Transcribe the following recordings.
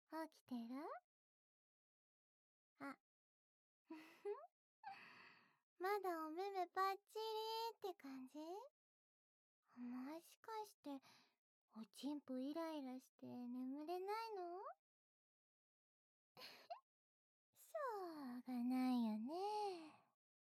起きてる？あ、ふふ。まだお目目ぱっちりって感じ？もしかして、おちんぽイライラして眠れないの？しょうがないよね。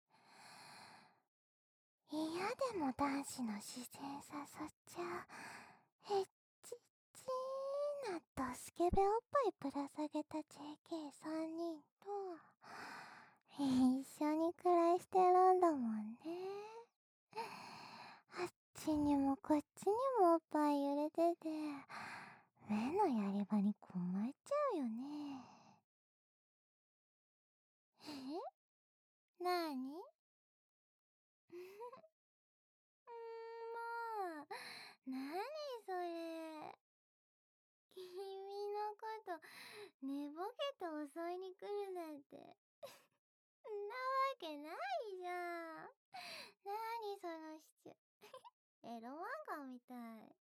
嫌でも男子の視線誘っちゃう、えっちっちーなドスケベおっぱいぶら下げた JK3 人と、一緒に暮らしてるんだもんね。あっちにもこっちにもおっぱい揺れてて、目のやり場に困っちゃうよね。なに？もう、なにそれ。君のこと、寝ぼけて襲いに来るなんて。んなわけないじゃん。なにそのシチュ。エロ漫画みたい。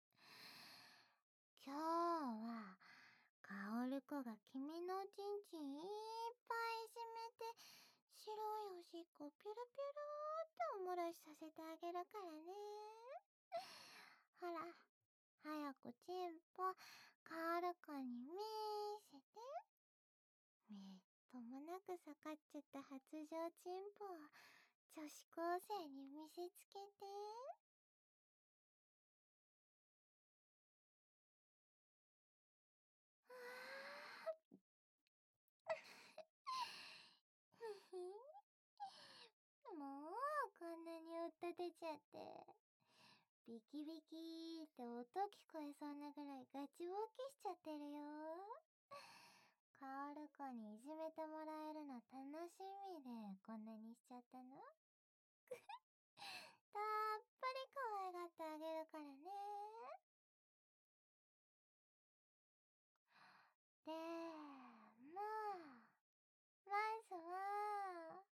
今日は、カオル子が君のおちんちんいっぱい締めて、白いおしっこピュルピュルってお漏らしさせてあげるからね。ほら、早くチンポ、カオル子に見せて。みっともなく下がっちゃった発情チンポを女子高生に見せつけて。もうこんなにうったてちゃって。ビキビキーって音聞こえそうなぐらいガチボキしちゃってるよ。カオル子にいじめてもらえるの楽しみでこんなにしちゃったの？たっぷり可愛がってあげるからね。でも、まずは、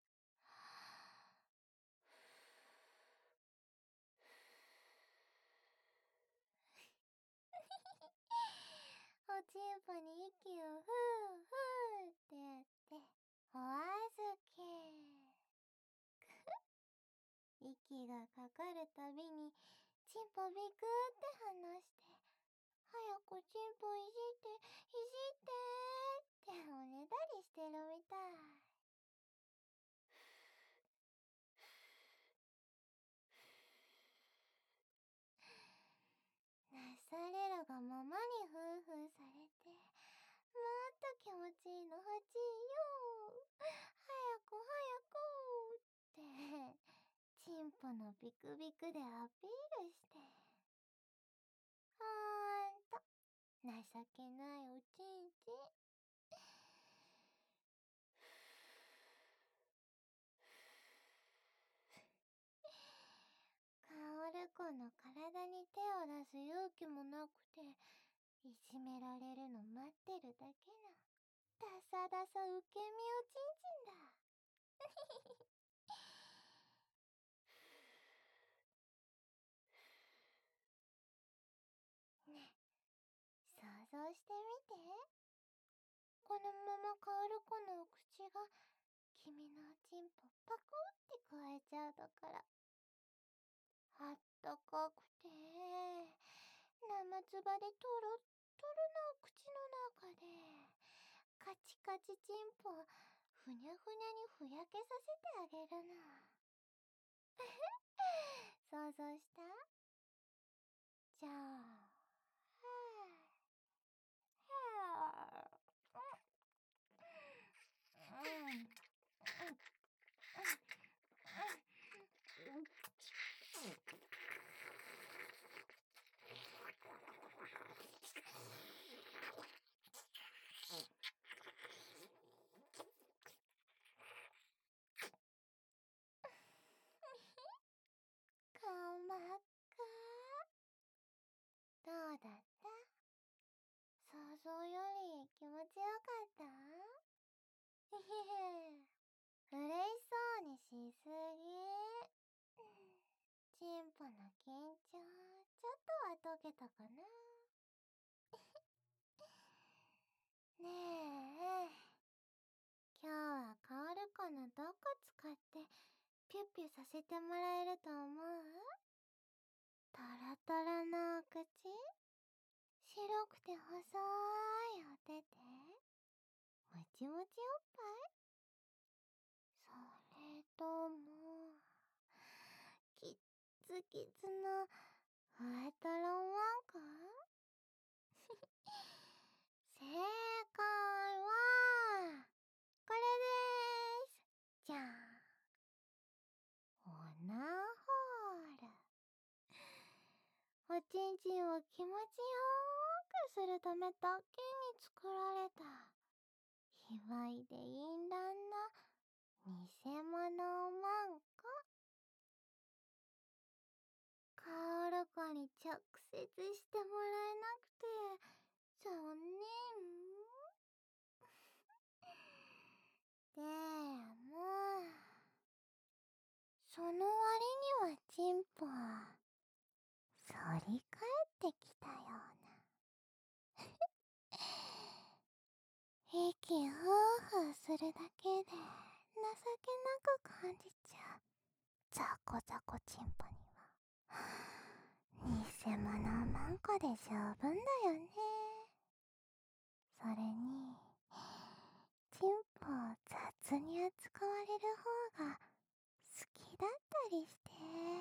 おちんぽに息をふーふーってやって、お預け。息がかかるたびに、チンポビクって離して、早くチンポいじって、いじってっておねだりしてるみたい。なされるがままにフーフーされて、もっと気持ちいいの欲しいよ。早く早くって、チンポのビクビクでアピールして。ほんと、情けないおちんちん。カオル子の体に手を出す勇気もなくて、いじめられるの待ってるだけな、ダサダサ受け身おちんちんだ。ねえ、想像してみて。このままカオル子のお口が君のおちんぽパクって加えちゃうだから。あったかくて、生つばでトロットロなお口の中で、カチカチチンポをふにゃふにゃにふやけさせてあげるの。想像した？じゃあ、はぁ、うん。顔真っ赤。どうだった？想像より気持ちよかった？へへへ。嬉しそうにしすぎ。チンポの緊張、ちょっとは解けたかな？ ねえ、今日はカオルコのどこ使ってピュッピュさせてもらえると思う？トロトロのお口、白くて細いお手手、もちもちおっぱい、それともキッツキツのふわとろワンコ？正解はこれです。じゃん。オナホール。おちんちんを気持ちよーくするためだけに作られた卑猥で淫乱な偽物マンコ。カオルコに直接してもらえなくて残念。でもその割にはチンポ反り返ってきたような。息ふうふうするだけで情けなく感じちゃうザコザコチンポには偽物マンコで十分だよね。それにチンポを雑に扱われる方が好きだったりして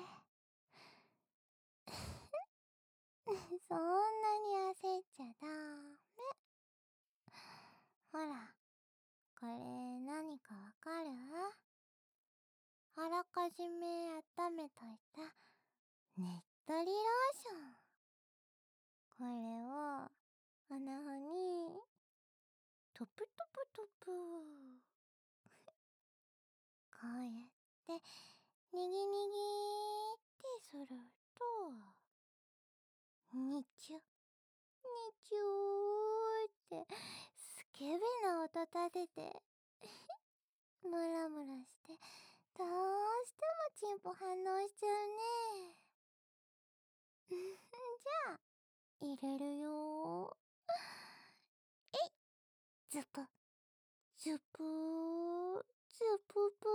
そんなに焦っちゃダメ。ほら、これ何かわかる？あらかじめ温めといたねっとりローション。これをおなほにトプトプトプこうやってにぎにぎってするとにちゅにちゅーってスケベな音立ててムラムラしてどうしてもチンポ反応しちゃうね。じゃあ入れるよ。えい、ズプズプーズププ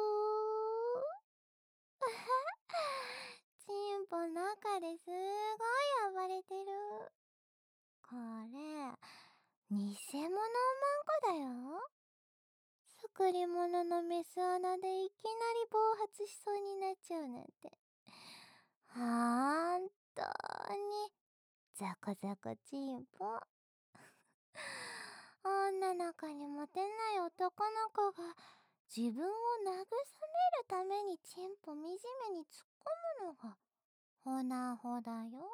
ーチンポ中ですごい暴れてる。これ偽物マンコだよ。作り物のメス穴でいきなり暴発しそうになっちゃうなんてほんとにザコザコチンポ。女の子にモテない男の子が自分を慰めるためにチンポ惨めに突っ込むのがオナホだよ。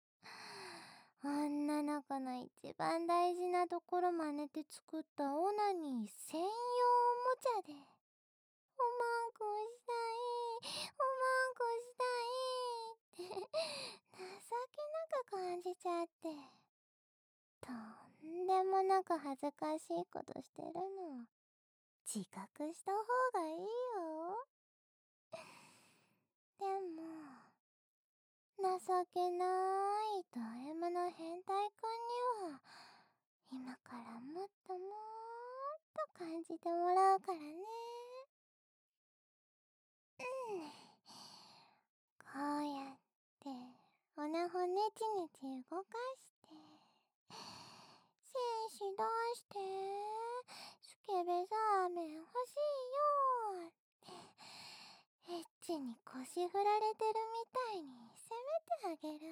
女の子の一番大事なところ真似て作ったオナニー専用おもちゃでおまんこしたいおまんこしたいって情けなく感じちゃってとんでもなく恥ずかしいことしてるの自覚した方がいいよ。でも情けないド M の変態くんには今からもっともっと感じてもらうからね。こうやっておなほねちねち動かして精子出してスケベザーメン欲しいよってエッチに腰振られてるみたいに責めてあげる。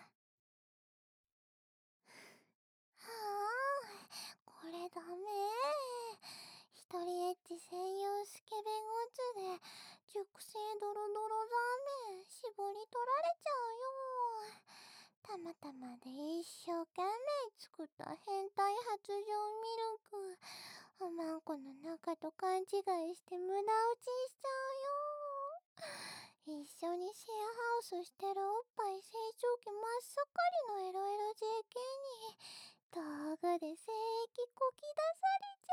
はあ、これダメ。一人エッチ専用スケベグッズで熟成ドロドロザーメン絞り取られちゃうよ。たまたまで一生懸命作った変態発情ミルクおまんこの中と勘違いして無駄打ちしちゃうよ。一緒にシェアハウスしてるおっぱい成長期真っ盛りのエロエロ JK に道具で精液こき出さ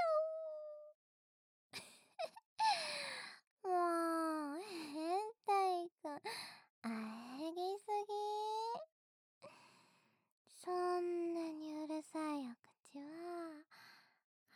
れちゃう。もう変態くん喘ぎすぎ。そんなにうるさいお口は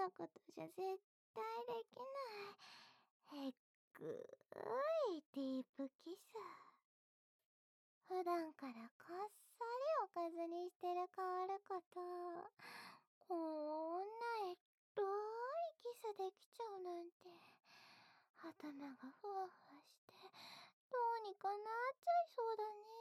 の子とじゃ絶対できない。えっぐーいディープキス。普段からこっそりおかずにしてるカオルこと、こんなどいキスできちゃうなんて、頭がふわふわして、どうにかなっちゃいそうだね。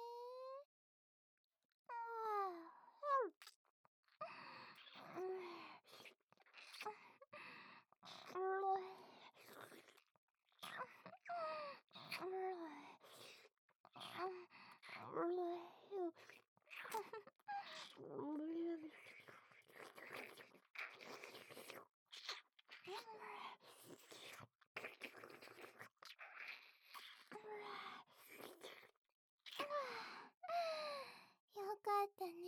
よかったね。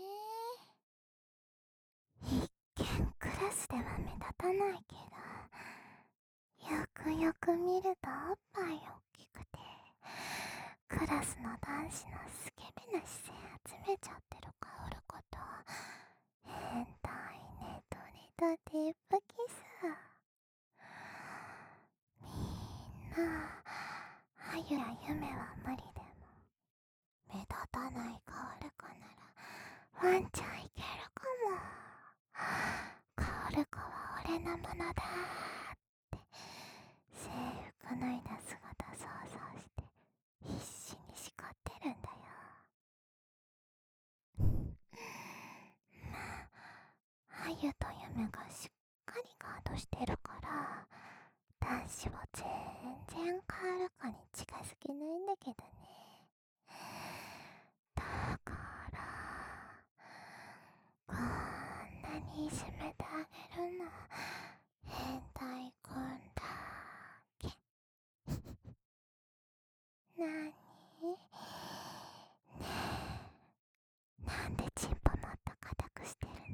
一見クラスでは目立たないけど、よくよく見るとおっぱい大きくて、クラスの男子のスケベな視線集めちゃってるカオルこと、変態ネトリとディープキス。みんな、あゆやゆめは無理でも、目立たないカオル子ならワンチャンいけるかも。カオル子は俺のものだーって制服脱いだ姿想像して必死に叱ってるんだよ。まあ、あゆとゆめがしっかりガードしてるから、男子は全然カオル子に近づけないんだけどね。だから、こんなにいじめてあげるの、変態くんだけ。なに？ねえ、なんでチンポもっと硬くしてるの？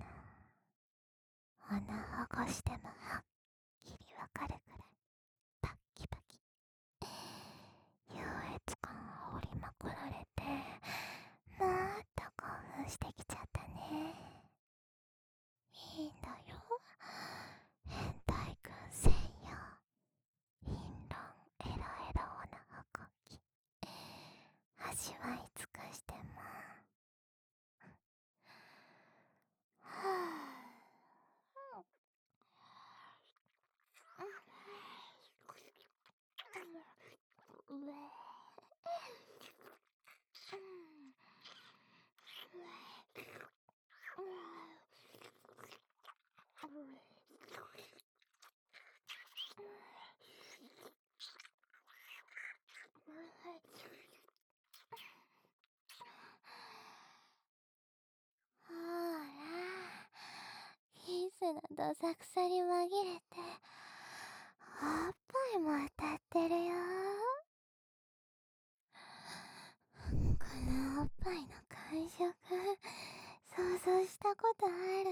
穴を起こしてもはっきりわかるくらいパッキパキ。優越感を織りまくられて、もっと興奮してきちゃったね。いいんだよ、変態くん専用インロンエロエロな動き、味わい尽くしても。はほら、キスのどさくさに紛れて、おっぱいも当たってるよ。このおっぱいの感触、想像したことある？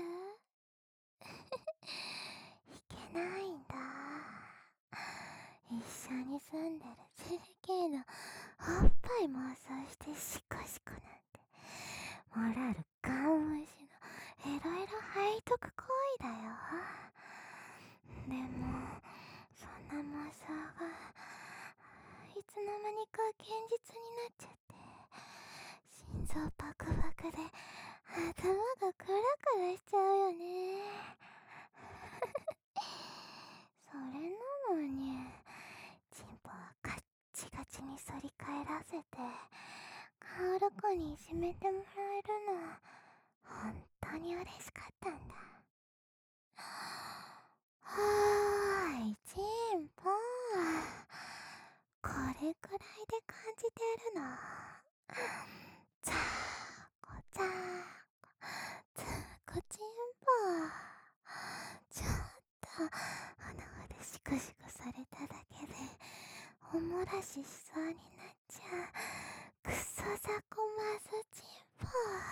いけないんだ。一緒に住んでる JK のおっぱい妄想してシコシコなんて、モラルガン無視のエロエロ背徳行為だよ。でも、そんな妄想がいつの間にか現実になっちゃって、心臓バクバクで頭がクラクラしちゃうよね。それなのに、チンポはガッチガチに反り返らせて、カオル子にいじめてもらえるの、本当に嬉しかったんだ。はーい、チンポ。これくらいで感じてるの？ザーコザーコ、ザーコチンポ。ちょっと、鼻でシクシクされただけで、おもらししそうになっちゃう、クソザコマスチンポ。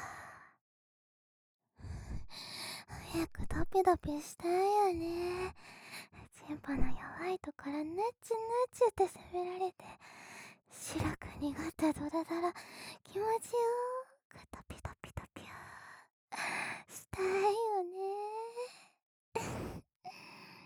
早くドピドピしたいよね。チンポの弱いところヌチヌチって責められて、白く濁ったドロドロ、気持ちよーくドピドピドピューしたいよね。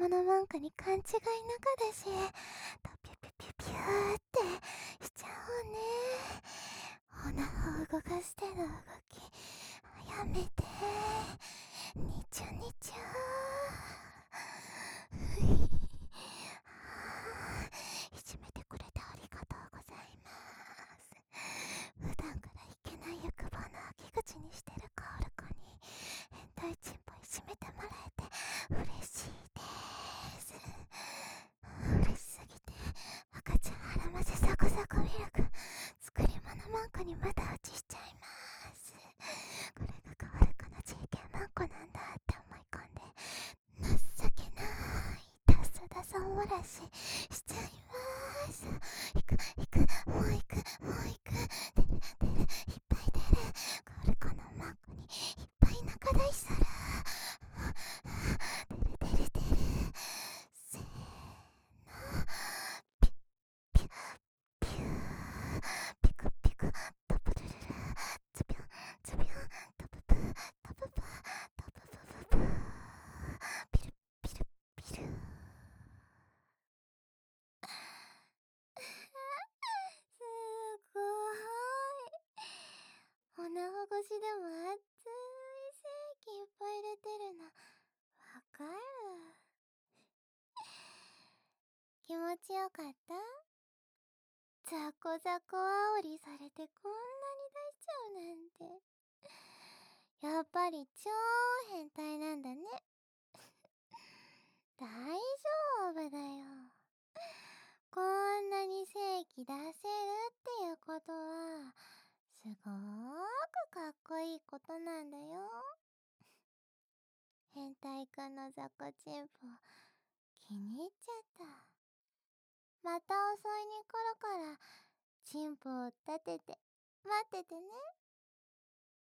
物なんかに勘違いなかだし、ピュピュピュピューってしちゃおうね。お腹を動かしてる動きやめて。にちゅにちゅいじめてくれてありがとうございます。普段からいけない欲望の秋口にしてるカオルコに変態チンポいじめてもらえて嬉しいです。嬉しすぎて赤ちゃん腹ませサコサコミルク作り物マンコに無駄打ちしちゃいます。これがカオルコの JK マンコなんだって思い込んで情けないダサダサおもらししちゃいます。いくいくもういくもういく出る出るいっぱい出るカオルコのマンコにいっぱい仲大さら出る出る出るせーのピュピュピクピクトプルルルズビョンズビョントププトププトププププピルピルピルすごーい。おなほ越しでも熱い精液いっぱい出てるのわかる。気持ちよかった？ザコザコ煽りされてこんなに出しちゃうなんて。やっぱり超変態なんだね。大丈夫だよ。こんなに正気出せるっていうことはすごーくかっこいいことなんだよ。変態くんの雑魚チンポ気に入っちゃった。また襲いに来るからチンポを立てて待っててね。